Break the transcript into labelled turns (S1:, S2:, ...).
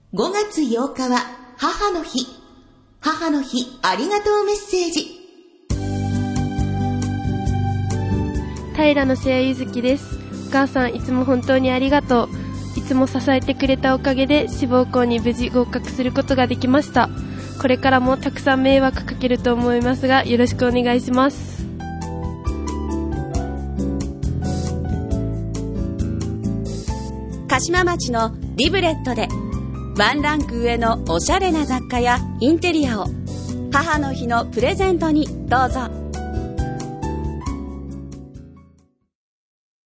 S1: 5月8日は母の日。母の日ありがとうメッセージ。
S2: 平野瀬谷ゆずきです。お母さん、いつも本当にありがとう。いつも支えてくれたおかげで志望校に無事合格することができました。これからもたくさん迷惑かけると思いますが、よろしくお願いします。
S3: 鹿島町のリブレットでワンランク上のおしゃれな雑貨やインテリアを母の日のプレゼントにどうぞ。